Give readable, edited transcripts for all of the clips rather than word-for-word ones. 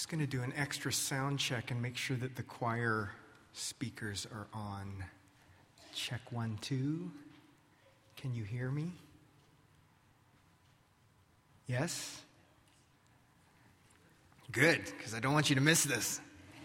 Just going to do an extra sound check and make sure that the choir speakers are on. Check 1, 2. Can you hear me? Yes? Good, because I don't want you to miss this.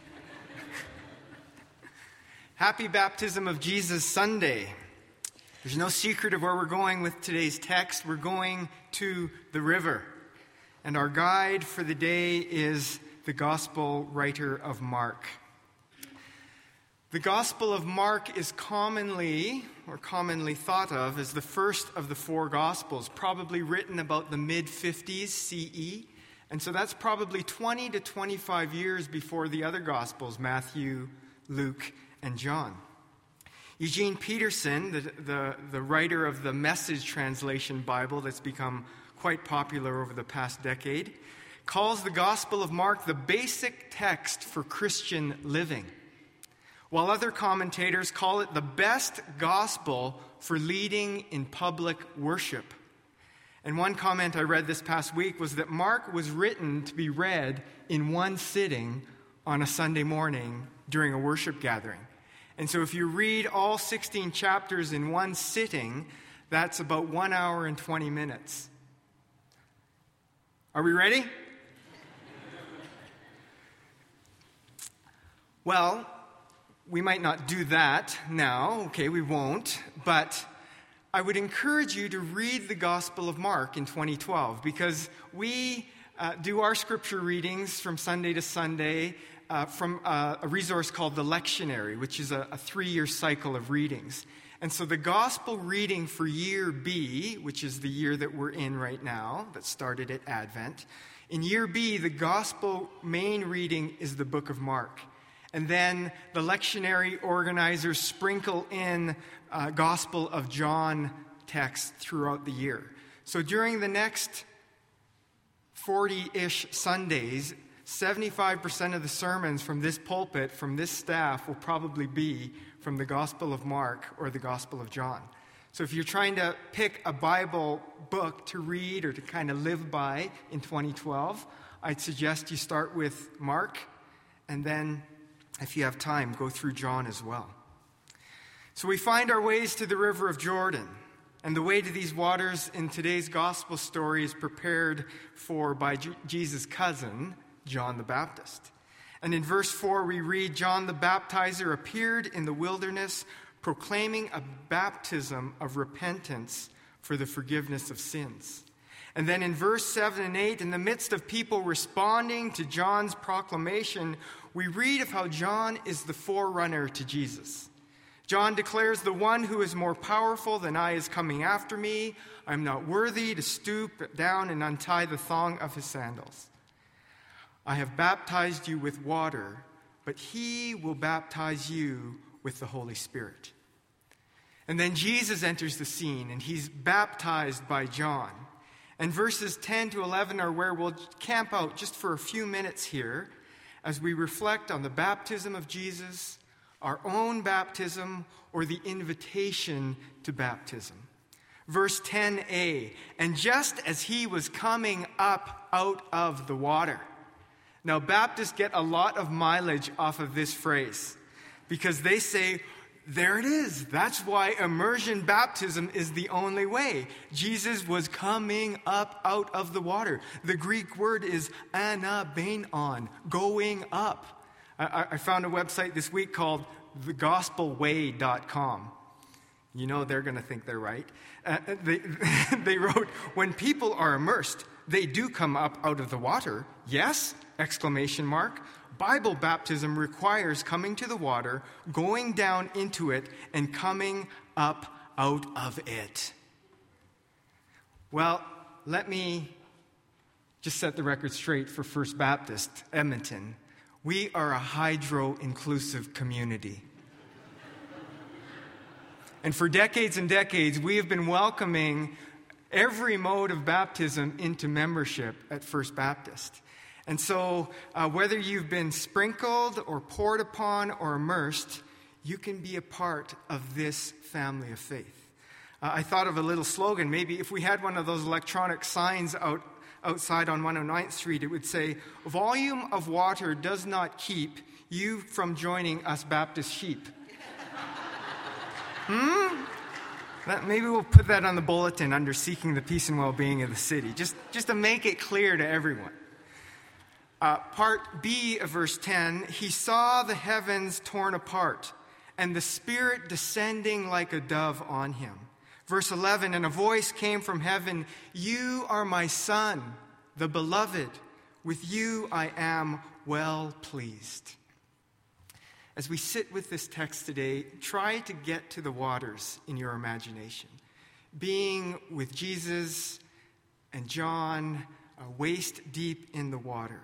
Happy Baptism of Jesus Sunday. There's no secret of where we're going with today's text. We're going to the river. And our guide for the day is the Gospel writer of Mark. The Gospel of Mark is commonly thought of as the first of the four Gospels, probably written about the mid-50s CE. And so that's probably 20 to 25 years before the other Gospels, Matthew, Luke, and John. Eugene Peterson, the writer of the Message Translation Bible that's become quite popular over the past decade, calls the Gospel of Mark the basic text for Christian living, while other commentators call it the best gospel for leading in public worship. And one comment I read this past week was that Mark was written to be read in one sitting on a Sunday morning during a worship gathering. And so if you read all 16 chapters in one sitting, that's about 1 hour and 20 minutes. Are we ready? Well, we might not do that now. Okay, we won't. But I would encourage you to read the Gospel of Mark in 2012 because we do our scripture readings from Sunday to Sunday from a resource called the Lectionary, which is a 3-year cycle of readings. And so the Gospel reading for year B, which is the year that we're in right now, that started at Advent, in year B, the Gospel main reading is the book of Mark. And then the lectionary organizers sprinkle in Gospel of John text throughout the year. So during the next 40-ish Sundays, 75% of the sermons from this pulpit, from this staff, will probably be from the Gospel of Mark or the Gospel of John. So if you're trying to pick a Bible book to read or to kind of live by in 2012, I'd suggest you start with Mark, and then if you have time, go through John as well. So we find our ways to the river of Jordan. And the way to these waters in today's gospel story is prepared for by Jesus' cousin, John the Baptist. And in verse 4 we read, John the Baptizer appeared in the wilderness, proclaiming a baptism of repentance for the forgiveness of sins. And then in verse 7 and 8, in the midst of people responding to John's proclamation, we read of how John is the forerunner to Jesus. John declares, the one who is more powerful than I is coming after me. I'm not worthy to stoop down and untie the thong of his sandals. I have baptized you with water, but he will baptize you with the Holy Spirit. And then Jesus enters the scene, and he's baptized by John. And verses 10 to 11 are where we'll camp out just for a few minutes here as we reflect on the baptism of Jesus, our own baptism, or the invitation to baptism. Verse 10a, and just as he was coming up out of the water. Now, Baptists get a lot of mileage off of this phrase because they say, there it is. That's why immersion baptism is the only way. Jesus was coming up out of the water. The Greek word is anabainon, going up. I found a website this week called thegospelway.com. You know they're going to think they're right. They wrote, when people are immersed, they do come up out of the water. Yes? Exclamation mark. Bible baptism requires coming to the water, going down into it, and coming up out of it. Well, let me just set the record straight for First Baptist, Edmonton. We are a hydro-inclusive community. And for decades and decades, we have been welcoming every mode of baptism into membership at First Baptist. And so whether you've been sprinkled or poured upon or immersed, you can be a part of this family of faith. I thought of a little slogan. Maybe if we had one of those electronic signs out outside on 109th Street, it would say, "Volume of water does not keep you from joining us Baptist sheep." Maybe we'll put that on the bulletin under seeking the peace and well-being of the city, just to make it clear to everyone. Part B of verse 10, "He saw the heavens torn apart and the Spirit descending like a dove on him." Verse 11, "And a voice came from heaven, 'You are my Son, the beloved. With you I am well pleased.'" As we sit with this text today, try to get to the waters in your imagination. Being with Jesus and John, waist deep in the water.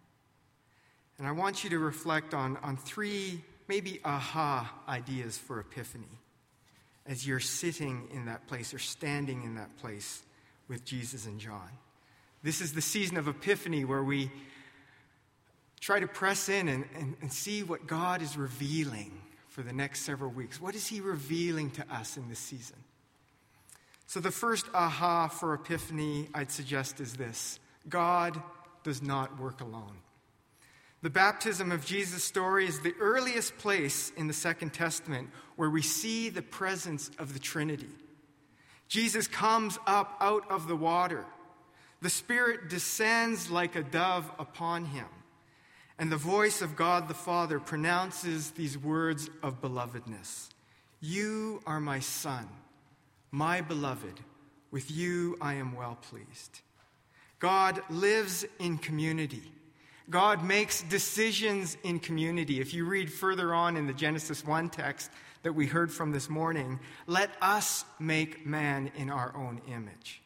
And I want you to reflect on three, maybe aha ideas for Epiphany as you're sitting in that place or standing in that place with Jesus and John. This is the season of Epiphany where we try to press in and see what God is revealing for the next several weeks. What is he revealing to us in this season? So the first aha for Epiphany I'd suggest is this: God does not work alone. The baptism of Jesus' story is the earliest place in the Second Testament where we see the presence of the Trinity. Jesus comes up out of the water. The Spirit descends like a dove upon him. And the voice of God the Father pronounces these words of belovedness: "You are my Son, my beloved. With you I am well pleased." God lives in community. God makes decisions in community. If you read further on in the Genesis 1 text that we heard from this morning, "Let us make man in our own image."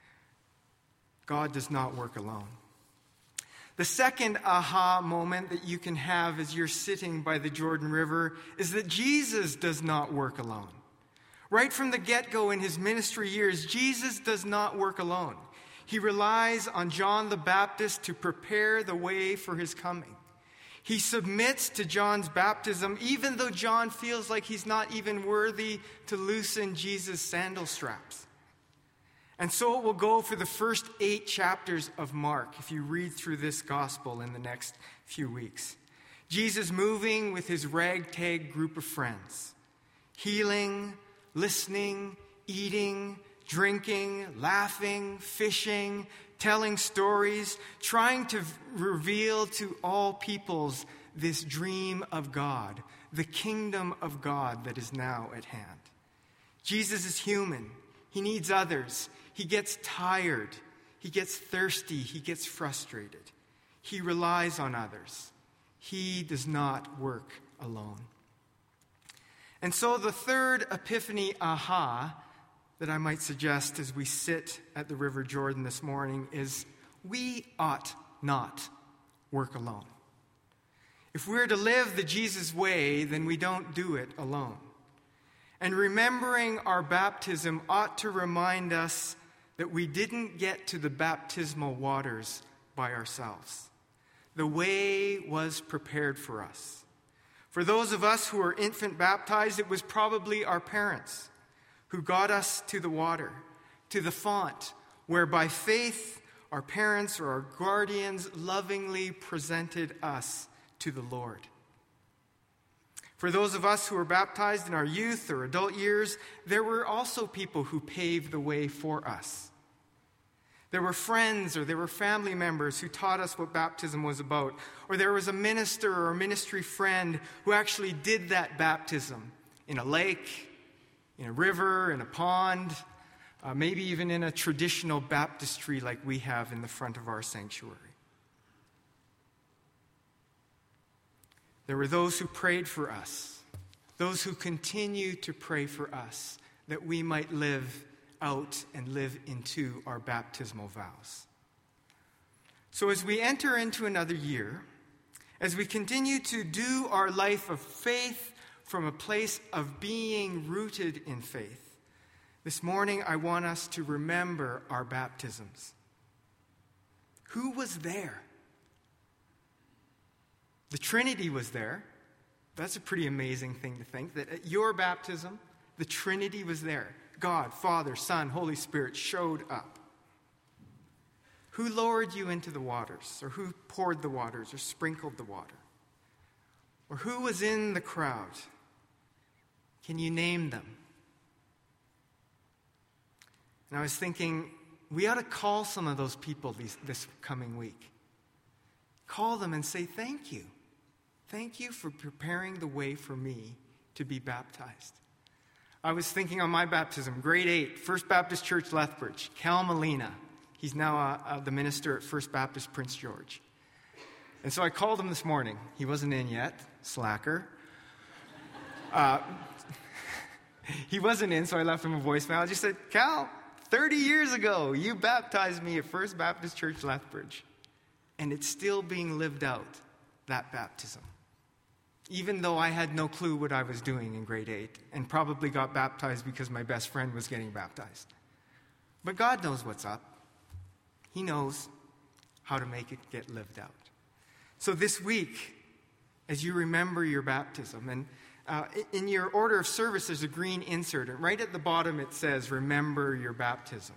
God does not work alone. The second aha moment that you can have as you're sitting by the Jordan River is that Jesus does not work alone. Right from the get-go in his ministry years, Jesus does not work alone. He relies on John the Baptist to prepare the way for his coming. He submits to John's baptism, even though John feels like he's not even worthy to loosen Jesus' sandal straps. And so it will go for the first 8 chapters of Mark, if you read through this gospel in the next few weeks. Jesus moving with his ragtag group of friends, healing, listening, eating, drinking, laughing, fishing, telling stories, trying to reveal to all peoples this dream of God, the kingdom of God that is now at hand. Jesus is human. He needs others. He gets tired. He gets thirsty. He gets frustrated. He relies on others. He does not work alone. And so the third Epiphany aha that I might suggest as we sit at the River Jordan this morning is we ought not work alone. If we're to live the Jesus way, then we don't do it alone. And remembering our baptism ought to remind us that we didn't get to the baptismal waters by ourselves. The way was prepared for us. For those of us who are infant baptized, it was probably our parents who got us to the water, to the font, where by faith our parents or our guardians lovingly presented us to the Lord. For those of us who were baptized in our youth or adult years, there were also people who paved the way for us. There were friends or there were family members who taught us what baptism was about. Or there was a minister or a ministry friend who actually did that baptism in a lake, in a river, in a pond, maybe even in a traditional baptistry like we have in the front of our sanctuary. There were those who prayed for us, those who continue to pray for us, that we might live out and live into our baptismal vows. So as we enter into another year, as we continue to do our life of faith from a place of being rooted in faith, this morning I want us to remember our baptisms. Who was there? The Trinity was there. That's a pretty amazing thing to think, that at your baptism, the Trinity was there. God, Father, Son, Holy Spirit showed up. Who lowered you into the waters? Or who poured the waters or sprinkled the water? Or who was in the crowd? Can you name them? And I was thinking, we ought to call some of those people this coming week. Call them and say, thank you. Thank you for preparing the way for me to be baptized. I was thinking on my baptism, grade 8, First Baptist Church, Lethbridge, Cal Molina. He's now the minister at First Baptist Prince George. And so I called him this morning. He wasn't in yet, slacker. He wasn't in, so I left him a voicemail. I just said, Cal, 30 years ago, you baptized me at First Baptist Church, Lethbridge. And it's still being lived out, that baptism. Even though I had no clue what I was doing in grade 8 and probably got baptized because my best friend was getting baptized. But God knows what's up. He knows how to make it get lived out. So this week, as you remember your baptism, and in your order of service, there's a green insert. And right at the bottom, it says, remember your baptism.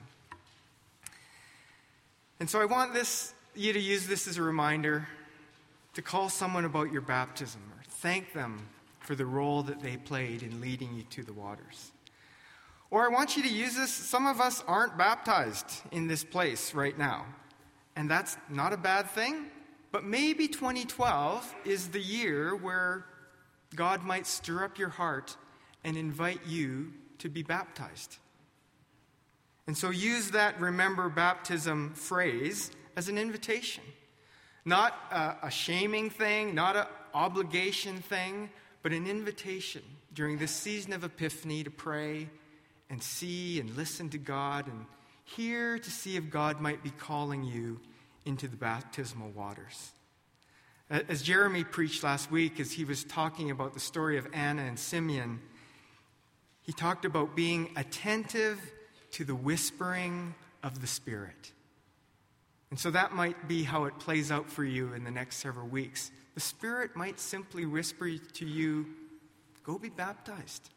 And so I want you to use this as a reminder to call someone about your baptism or thank them for the role that they played in leading you to the waters. Or I want you to use this. Some of us aren't baptized in this place right now. And that's not a bad thing. But maybe 2012 is the year where God might stir up your heart and invite you to be baptized. And so use that remember baptism phrase as an invitation. Not a shaming thing, not an obligation thing, but an invitation during this season of Epiphany to pray and see and listen to God and hear to see if God might be calling you into the baptismal waters. As Jeremy preached last week, as he was talking about the story of Anna and Simeon, he talked about being attentive to the whispering of the Spirit. And so that might be how it plays out for you in the next several weeks. The Spirit might simply whisper to you, go be baptized.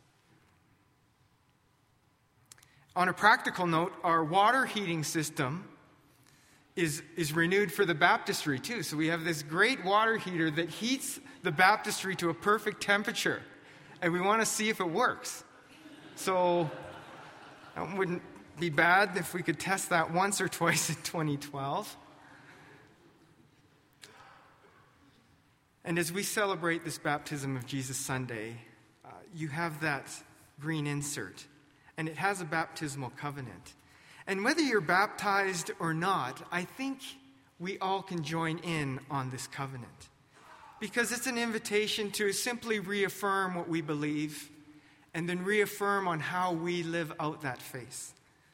On a practical note, our water heating system is renewed for the baptistry too. So we have this great water heater that heats the baptistry to a perfect temperature. And we want to see if it works. So it wouldn't be bad if we could test that once or twice in 2012. And as we celebrate this Baptism of Jesus Sunday, you have that green insert. And it has a baptismal covenant. And whether you're baptized or not, I think we all can join in on this covenant. Because it's an invitation to simply reaffirm what we believe and then reaffirm on how we live out that faith.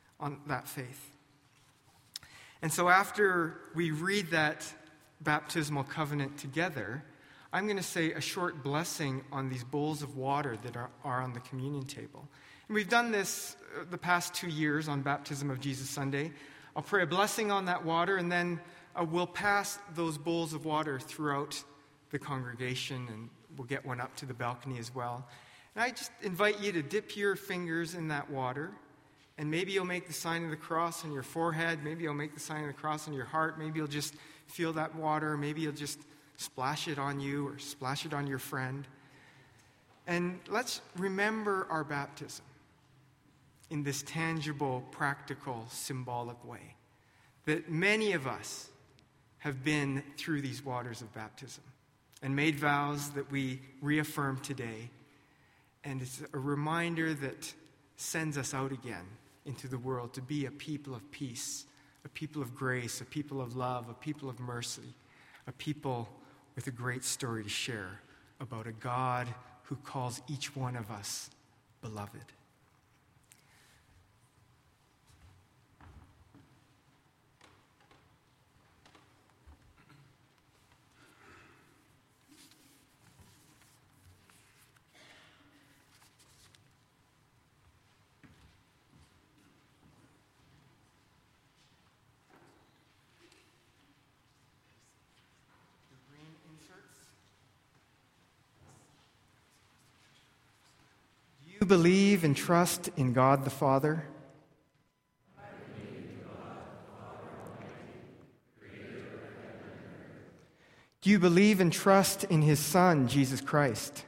And so after we read that baptismal covenant together, I'm going to say a short blessing on these bowls of water that are on the communion table. And we've done this the past 2 years on Baptism of Jesus Sunday. I'll pray a blessing on that water, and then we'll pass those bowls of water throughout the congregation, and we'll get one up to the balcony as well. And I just invite you to dip your fingers in that water, and maybe you'll make the sign of the cross on your forehead. Maybe you'll make the sign of the cross on your heart. Maybe you'll just feel that water. Maybe you'll just splash it on you or splash it on your friend. And let's remember our baptism in this tangible, practical, symbolic way. That many of us have been through these waters of baptism and made vows that we reaffirm today. And it's a reminder that sends us out again into the world to be a people of peace, a people of grace, a people of love, a people of mercy, a people with a great story to share about a God who calls each one of us beloved. You believe and trust in God the Father, Do you believe and trust in his Son, Jesus Christ?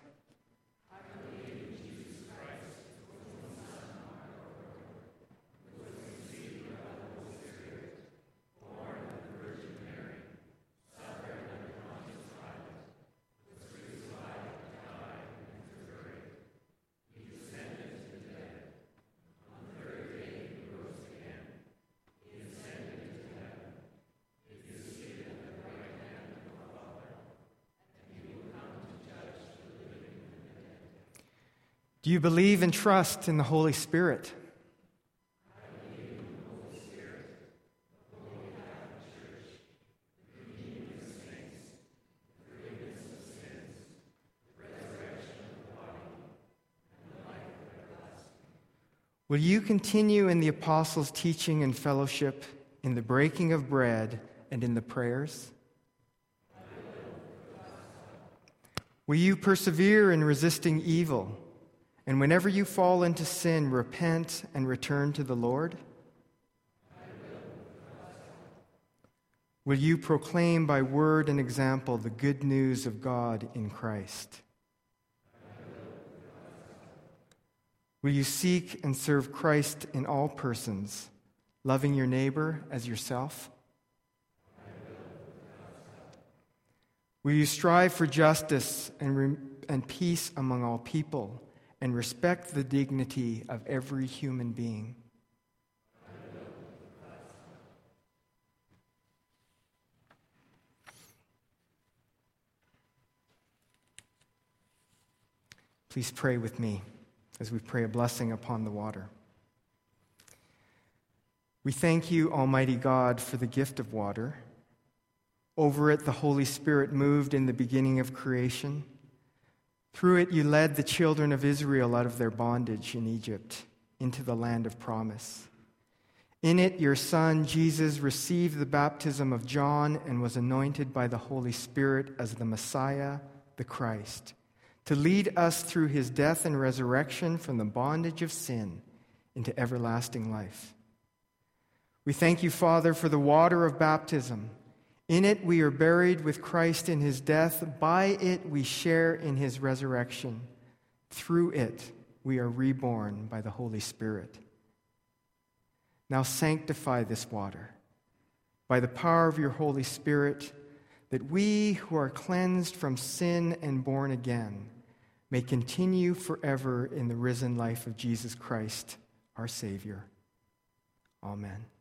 Do you believe and trust in the Holy Spirit? I believe in the Holy Spirit, the Holy Catholic Church, the communion of saints, the forgiveness of sins, the resurrection of the body, and the life everlasting. Will you continue in the apostles' teaching and fellowship, in the breaking of bread, and in the prayers? I will. Will you persevere in resisting evil? And whenever you fall into sin, repent and return to the Lord? I will. Will you proclaim by word and example the good news of God in Christ? I will. Will you seek and serve Christ in all persons, loving your neighbor as yourself? I will. Will you strive for justice and peace among all people, and respect the dignity of every human being? Please pray with me as we pray a blessing upon the water. We thank you, Almighty God, for the gift of water. Over it, the Holy Spirit moved in the beginning of creation. Through it, you led the children of Israel out of their bondage in Egypt into the land of promise. In it, your Son, Jesus, received the baptism of John and was anointed by the Holy Spirit as the Messiah, the Christ, to lead us through his death and resurrection from the bondage of sin into everlasting life. We thank you, Father, for the water of baptism. In it we are buried with Christ in his death. By it we share in his resurrection. Through it we are reborn by the Holy Spirit. Now sanctify this water by the power of your Holy Spirit, that we who are cleansed from sin and born again may continue forever in the risen life of Jesus Christ, our Savior. Amen.